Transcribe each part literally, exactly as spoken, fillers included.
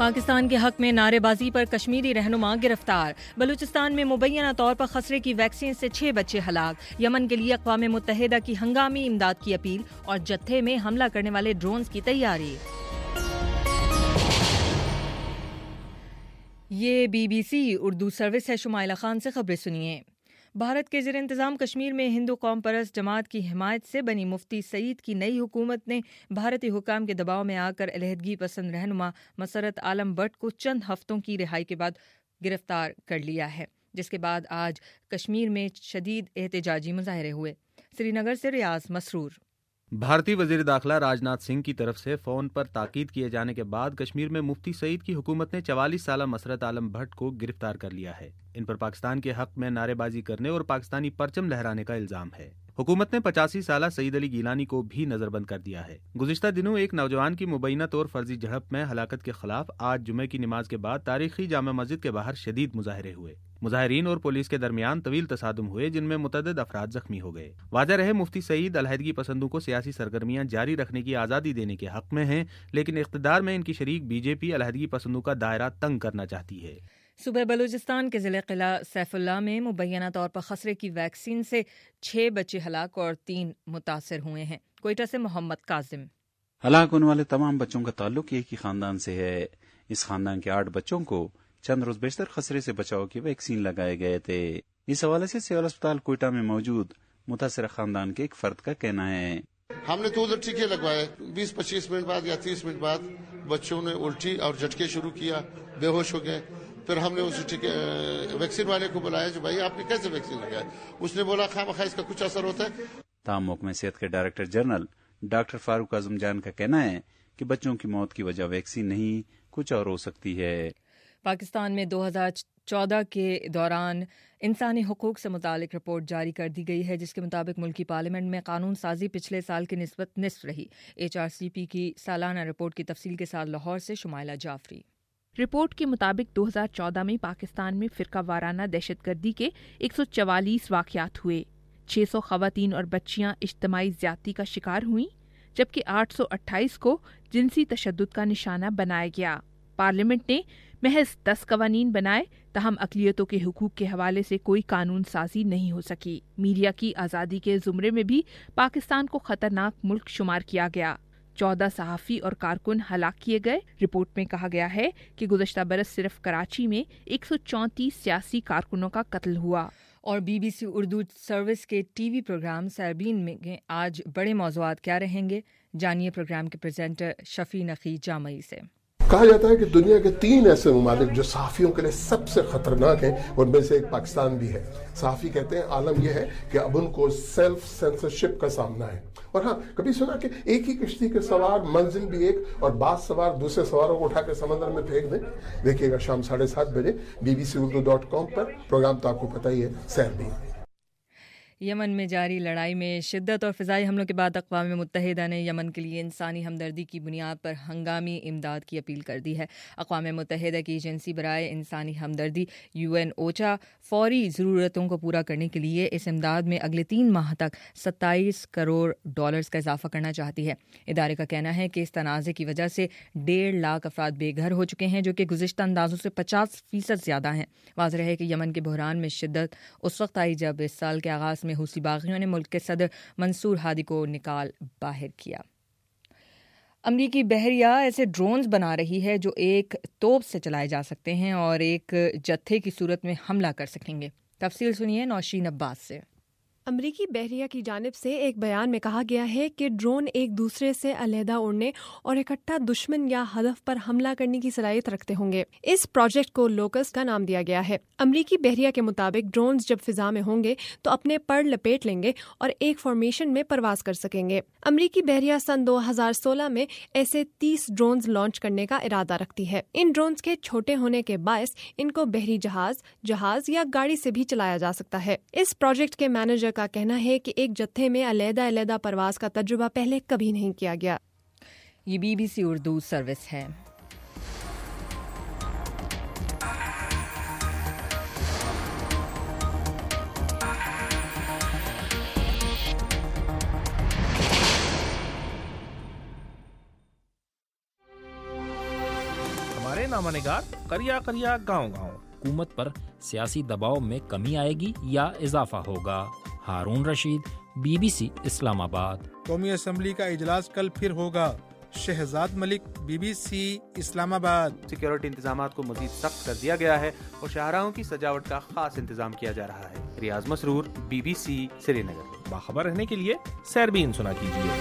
پاکستان کے حق میں نعرے بازی پر کشمیری رہنما گرفتار۔ بلوچستان میں مبینہ طور پر خسرے کی ویکسین سے چھ بچے ہلاک۔ یمن کے لیے اقوام متحدہ کی ہنگامی امداد کی اپیل اور جتھے میں حملہ کرنے والے ڈرونز کی تیاری۔ یہ B B C Urdu service ہے۔ شمائلہ خان سے خبریں سنیے۔ بھارت کے زیر انتظام کشمیر میں ہندو قوم پرست جماعت کی حمایت سے بنی مفتی سعید کی نئی حکومت نے بھارتی حکام کے دباؤ میں آ کر علیحدگی پسند رہنما مسرت عالم بٹ کو چند ہفتوں کی رہائی کے بعد گرفتار کر لیا ہے، جس کے بعد آج کشمیر میں شدید احتجاجی مظاہرے ہوئے۔ سری نگر سے ریاض مسرور۔ بھارتی وزیر داخلہ راج ناتھ سنگھ کی طرف سے فون پر تاکید کیے جانے کے بعد کشمیر میں مفتی سعید کی حکومت نے چوالیس سالہ مسرت عالم بھٹ کو گرفتار کر لیا ہے۔ ان پر پاکستان کے حق میں نعرے بازی کرنے اور پاکستانی پرچم لہرانے کا الزام ہے۔ حکومت نے پچاسی سالہ سعید علی گیلانی کو بھی نظر بند کر دیا ہے۔ گزشتہ دنوں ایک نوجوان کی مبینہ طور فرضی جھڑپ میں ہلاکت کے خلاف آج جمعے کی نماز کے بعد تاریخی جامع مسجد کے باہر شدید مظاہرے ہوئے۔ مظاہرین اور پولیس کے درمیان طویل تصادم ہوئے جن میں متعدد افراد زخمی ہو گئے۔ واضح رہے مفتی سعید علیحدگی پسندوں کو سیاسی سرگرمیاں جاری رکھنے کی آزادی دینے کے حق میں ہیں، لیکن اقتدار میں ان کی شریک بی جے پی علیحدگی پسندوں کا دائرہ تنگ کرنا چاہتی ہے۔ صوبہ بلوچستان کے ضلع قلعہ سیف اللہ میں مبینہ طور پر خسرے کی ویکسین سے چھ بچے ہلاک اور تین متاثر ہوئے ہیں۔ کوئٹہ سے محمد کاظم۔ ہلاک ہونے والے تمام بچوں کا تعلق ایک ہی خاندان سے ہے۔ اس خاندان کے آٹھ بچوں کو چند روز بیشتر خسرے سے بچاؤ کی ویکسین لگائے گئے تھے۔ اس حوالے سے سول اسپتال کوئٹہ میں موجود متاثرہ خاندان کے ایک فرد کا کہنا ہے، ہم نے تو ادھر ٹیکے لگوائے، بیس پچیس منٹ بعد یا تیس منٹ بعد بچوں نے الٹی اور جھٹکے شروع کیا، بے ہوش ہو گئے۔ پھر ہم نے اس ٹیکے ویکسین والے کو بلایا جو بھائی آپ نے کیسے ویکسین لگایا؟ اس نے بولا خواہ مخواہ اس کا کچھ اثر ہوتا ہے۔ تاہم محکمہ صحت کے director general doctor Farooq Azam Jan کا کہنا ہے کہ بچوں کی موت کی وجہ ویکسین نہیں کچھ اور ہو سکتی ہے۔ پاکستان میں دو ہزار چودہ کے دوران انسانی حقوق سے متعلق رپورٹ جاری کر دی گئی ہے، جس کے مطابق ملکی پارلیمنٹ میں قانون سازی پچھلے سال کی نسبت نصف رہی۔ ایچ آر سی پی کی سالانہ رپورٹ کی تفصیل کے ساتھ لاہور سے شمائلہ جعفری۔ رپورٹ کے مطابق دو ہزار چودہ میں پاکستان میں فرقہ وارانہ دہشت گردی کے ایک سو چوالیس واقعات ہوئے، چھ سو خواتین اور بچیاں اجتماعی زیادتی کا شکار ہوئیں، جبکہ آٹھ سو اٹھائیس کو جنسی تشدد کا نشانہ بنایا گیا۔ پارلیمنٹ نے محض دس قوانین بنائے، تاہم اقلیتوں کے حقوق کے حوالے سے کوئی قانون سازی نہیں ہو سکی۔ میڈیا کی آزادی کے زمرے میں بھی پاکستان کو خطرناک ملک شمار کیا گیا۔ چودہ صحافی اور کارکن ہلاک کیے گئے۔ رپورٹ میں کہا گیا ہے کہ گزشتہ برس صرف کراچی میں ایک سو چونتیس سیاسی کارکنوں کا قتل ہوا۔ اور B B C Urdu service کے ٹی وی پروگرام سیربین میں آج بڑے موضوعات کیا رہیں گے، جانیے پروگرام کے پریزنٹر شفیع نقی جامعی سے۔ کہا جاتا ہے کہ دنیا کے تین ایسے ممالک جو صحافیوں کے لیے سب سے خطرناک ہیں، ان میں سے ایک پاکستان بھی ہے۔ صحافی کہتے ہیں عالم یہ ہے کہ اب ان کو سیلف سینسرشپ کا سامنا ہے۔ اور ہاں، کبھی سنا کہ ایک ہی کشتی کے سوار منزل بھی ایک اور بعض سوار دوسرے سواروں کو اٹھا کے سمندر میں پھینک دیں؟ دیکھیے گا شام ساڑھے سات بجے B B C Urdu dot com پر، پروگرام تو آپ کو پتہ ہی ہے، سیربین۔ یمن میں جاری لڑائی میں شدت اور فضائی حملوں کے بعد اقوام متحدہ نے یمن کے لیے انسانی ہمدردی کی بنیاد پر ہنگامی امداد کی اپیل کر دی ہے۔ اقوام متحدہ کی ایجنسی برائے انسانی ہمدردی یو این اوچا فوری ضرورتوں کو پورا کرنے کے لیے اس امداد میں اگلے تین ماہ تک ستائیس کروڑ ڈالرز کا اضافہ کرنا چاہتی ہے۔ ادارے کا کہنا ہے کہ اس تنازع کی وجہ سے ڈیڑھ لاکھ افراد بے گھر ہو چکے ہیں، جو کہ گزشتہ اندازوں سے پچاس فیصد زیادہ ہیں۔ واضح ہے کہ یمن کے بحران میں شدت اس وقت آئی جب اس سال کے آغاز میں حوثی باغیوں نے ملک کے صدر منصور ہادی کو نکال باہر کیا۔ امریکی بحریہ ایسے ڈرونز بنا رہی ہے جو ایک توپ سے چلائے جا سکتے ہیں اور ایک جتھے کی صورت میں حملہ کر سکیں گے۔ تفصیل سنیے نوشین عباس سے۔ امریکی بحریہ کی جانب سے ایک بیان میں کہا گیا ہے کہ ڈرون ایک دوسرے سے علیحدہ اڑنے اور اکٹھا دشمن یا ہدف پر حملہ کرنے کی صلاحیت رکھتے ہوں گے۔ اس پروجیکٹ کو لوکسٹ کا نام دیا گیا ہے۔ امریکی بحریہ کے مطابق ڈرونز جب فضا میں ہوں گے تو اپنے پر لپیٹ لیں گے اور ایک فارمیشن میں پرواز کر سکیں گے۔ امریکی بحریہ سن دو ہزار سولہ میں ایسے تیس ڈرونز لانچ کرنے کا ارادہ رکھتی ہے۔ ان ڈرونز کے چھوٹے ہونے کے باعث ان کو بحری جہاز جہاز یا گاڑی سے بھی چلایا جا سکتا ہے۔ اس پروجیکٹ کے مینیجر کا کہنا ہے کہ ایک جتھے میں علیحدہ علیحدہ پرواز کا تجربہ پہلے کبھی نہیں کیا گیا۔ یہ B B C Urdu service ہے۔ رہے نامہ نگار کریا کریا گاؤں گاؤں. حکومت پر سیاسی دباؤ میں کمی آئے گی یا اضافہ ہوگا؟ Haroon Rashid, B B C Islamabad. قومی اسمبلی کا اجلاس کل پھر ہوگا. Shahzad Malik, B B C Islamabad. Security انتظامات کو مزید سخت کر دیا گیا ہے اور شاہراہوں کی سجاوٹ کا خاص انتظام کیا جا رہا ہے. Riyaz Masroor, B B C Srinagar. باخبر رہنے کے لیے سیربین سنا کیجیے.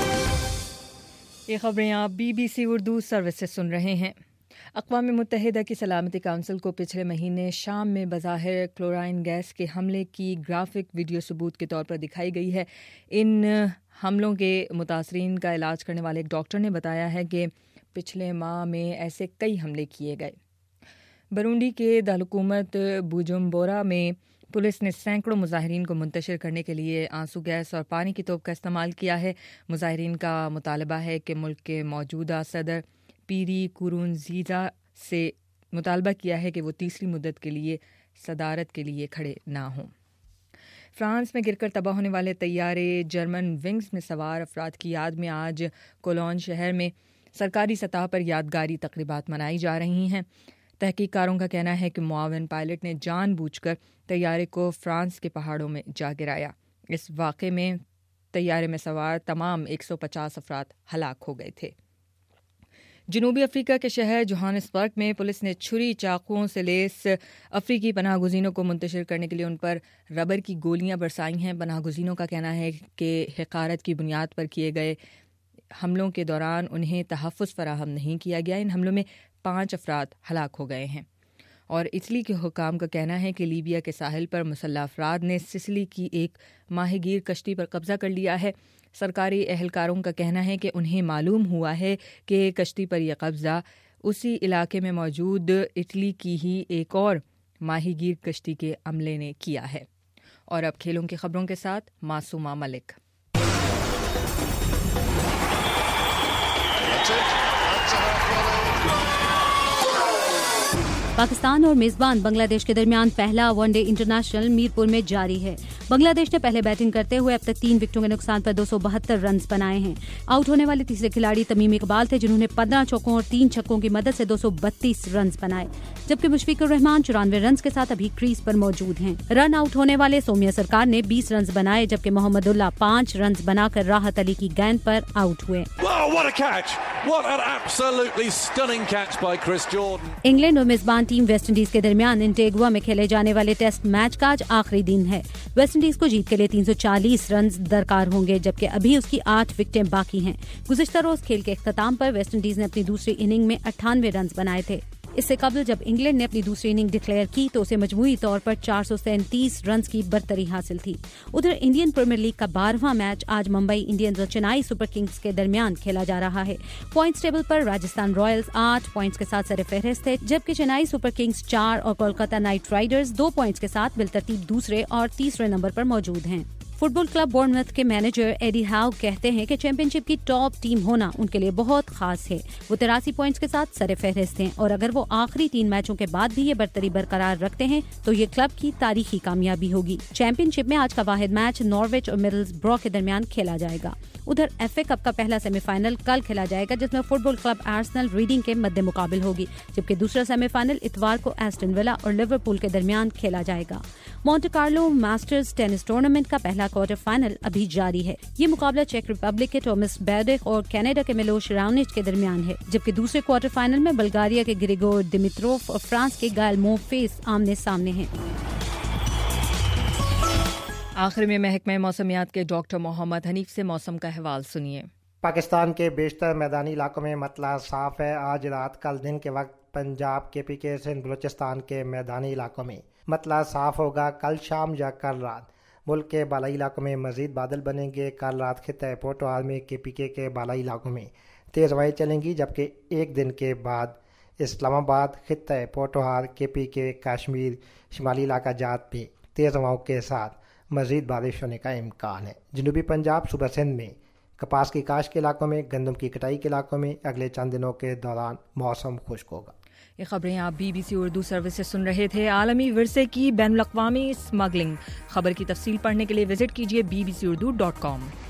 یہ خبریں آپ B B C Urdu service سے سن رہے ہیں. اقوام متحدہ کی سلامتی کونسل کو پچھلے مہینے شام میں بظاہر کلورائن گیس کے حملے کی گرافک ویڈیو ثبوت کے طور پر دکھائی گئی ہے. ان حملوں کے متاثرین کا علاج کرنے والے ایک ڈاکٹر نے بتایا ہے کہ پچھلے ماہ میں ایسے کئی حملے کیے گئے. برونڈی کے دارالحکومت بوجمبورا میں پولیس نے سینکڑوں مظاہرین کو منتشر کرنے کے لیے آنسو گیس اور پانی کی توپ کا استعمال کیا ہے. مظاہرین کا مطالبہ ہے کہ ملک کے موجودہ صدر پیری کورونزیزا سے مطالبہ کیا ہے کہ وہ تیسری مدت کے لیے صدارت کے لیے کھڑے نہ ہوں. فرانس میں گر کر تباہ ہونے والے طیارے جرمن ونگز میں سوار افراد کی یاد میں آج کولون شہر میں سرکاری سطح پر یادگاری تقریبات منائی جا رہی ہیں. تحقیق کاروں کا کہنا ہے کہ معاون پائلٹ نے جان بوجھ کر طیارے کو فرانس کے پہاڑوں میں جا گرایا. اس واقعے میں طیارے میں سوار تمام ایک سو پچاس افراد ہلاک ہو گئے تھے. جنوبی افریقہ کے شہر جوہانسبرگ میں پولیس نے چھری چاقوؤں سے لیس افریقی پناہ گزینوں کو منتشر کرنے کے لیے ان پر ربر کی گولیاں برسائی ہیں. پناہ گزینوں کا کہنا ہے کہ حقارت کی بنیاد پر کیے گئے حملوں کے دوران انہیں تحفظ فراہم نہیں کیا گیا. ان حملوں میں پانچ افراد ہلاک ہو گئے ہیں. اور اٹلی کے حکام کا کہنا ہے کہ لیبیا کے ساحل پر مسلح افراد نے سسلی کی ایک ماہی گیر کشتی پر قبضہ کر لیا ہے. سرکاری اہلکاروں کا کہنا ہے کہ انہیں معلوم ہوا ہے کہ کشتی پر یہ قبضہ اسی علاقے میں موجود اٹلی کی ہی ایک اور ماہی گیر کشتی کے عملے نے کیا ہے. اور اب کھیلوں کی خبروں کے ساتھ معصومہ ملک. پاکستان اور میزبان بنگلہ دیش کے درمیان پہلا ون ڈے انٹرنیشنل میرپور میں جاری ہے. بنگلہ دیش نے پہلے بیٹنگ کرتے ہوئے اب تک تین وکٹوں کے نقصان پر دو سو بہتر رنز بنائے ہیں. آؤٹ ہونے والے تیسرے کھلاڑی تمیم اقبال تھے جنہوں نے پندرہ چوکوں اور تین چھکوں کی مدد سے دو سو بتیس رنز بنائے، جبکہ مشفق الرحمان چورانوے رنز کے ساتھ ابھی کریز پر موجود ہیں. رن آؤٹ ہونے والے سومیہ سرکار نے بیس رنز بنائے، جبکہ محمد اللہ پانچ رنز بنا کر راحت علی کی گیند پر آؤٹ ہوئے. انگلینڈ اور میزبان ٹیم ویسٹ انڈیز کے درمیان انٹیگوا میں کھیلے جانے والے ٹیسٹ میچ کا آج آخری دن ہے. ویسٹ انڈیز کو جیت کے لیے تین سو چالیس رنز درکار ہوں گے، جبکہ ابھی اس کی آٹھ وکٹیں باقی ہیں. گزشتہ روز کھیل کے اختتام پر ویسٹ انڈیز نے اپنی دوسری اننگ میں اٹھانوے رنز بنائے تھے. اس سے قبل جب انگلینڈ نے اپنی دوسری اننگ ڈکلیئر کی تو اسے مجموعی طور پر چار سو سینتیس رنز کی برتری حاصل تھی. ادھر انڈین پریمیئر لیگ کا بارہواں میچ آج ممبئی انڈینز اور چنائی سپر کنگز کے درمیان کھیلا جا رہا ہے. پوائنٹس ٹیبل پر راجستھان رائلز آٹھ پوائنٹس کے ساتھ سر فہرست ہے، جبکہ چنائی سپر کنگز چار اور کولکاتہ نائٹ رائڈرز دو پوائنٹس کے ساتھ بالترتیب دوسرے اور تیسرے نمبر پر موجود ہیں. فٹ بال کلب بورنموتھ کے مینیجر ایڈی ہاؤ کہتے ہیں کہ چیمپئن شپ کی ٹاپ ٹیم ہونا ان کے لیے بہت خاص ہے. وہ تراسی پوائنٹس کے ساتھ سر فہرست ہیں اور اگر وہ آخری تین میچوں کے بعد بھی یہ برتری برقرار رکھتے ہیں تو یہ کلب کی تاریخی کامیابی ہوگی. چیمپئن شپ میں آج کا واحد میچ ناروچ اور مڈلز برو کے درمیان کھیلا جائے گا. ادھر ایف اے کپ کا پہلا سیمی فائنل کل کھیلا جائے گا، جس میں football club Arsenal Reading کے مد مقابل ہوگی، جبکہ دوسرا سیمی فائنل اتوار کو ایسٹن ولا اور لیورپول کے درمیان کھیلا جائے گا. Monte Carlo Masters tennis tournament کا پہلا کوارٹر فائنل ابھی جاری ہے. یہ مقابلہ چیک ریپبلک کے ٹامس بیڈیک اور کینیڈا کے میلوش راونچ کے درمیان ہے، جبکہ دوسرے کوارٹر فائنل میں بلغاریہ کے گریگور دمیتروف اور فرانس کے گائل مونفیس آمنے سامنے ہیں. آخر میں محکمہ موسمیات کے ڈاکٹر محمد حنیف سے موسم کا احوال سنیے. پاکستان کے بیشتر میدانی علاقوں میں مطلع صاف ہے. آج رات کل دن کے وقت پنجاب کے پی کے سندھ بلوچستان کے میدانی علاقوں میں مطلع صاف ہوگا. کل شام یا کل رات ملک کے بالائی علاقوں میں مزید بادل بنیں گے. کل رات خطہ پوٹوہار میں کے پی کے کے بالائی علاقوں میں تیز ہوائیں چلیں گی، جبکہ ایک دن کے بعد اسلام آباد، خطہ پوٹوہار، کے پی کے، کشمیر، شمالی علاقہ جات میں تیز ہواؤں کے ساتھ مزید بارش ہونے کا امکان ہے. جنوبی پنجاب، صوبہ سندھ میں کپاس کی کاشت کے علاقوں میں، گندم کی کٹائی کے علاقوں میں اگلے چند دنوں کے دوران موسم خشک ہوگا. یہ خبریں آپ B B C Urdu service سے سن رہے تھے. عالمی ورثے کی بین الاقوامی اسمگلنگ خبر کی تفصیل پڑھنے کے لیے وزٹ کیجیے B B C Urdu dot کام.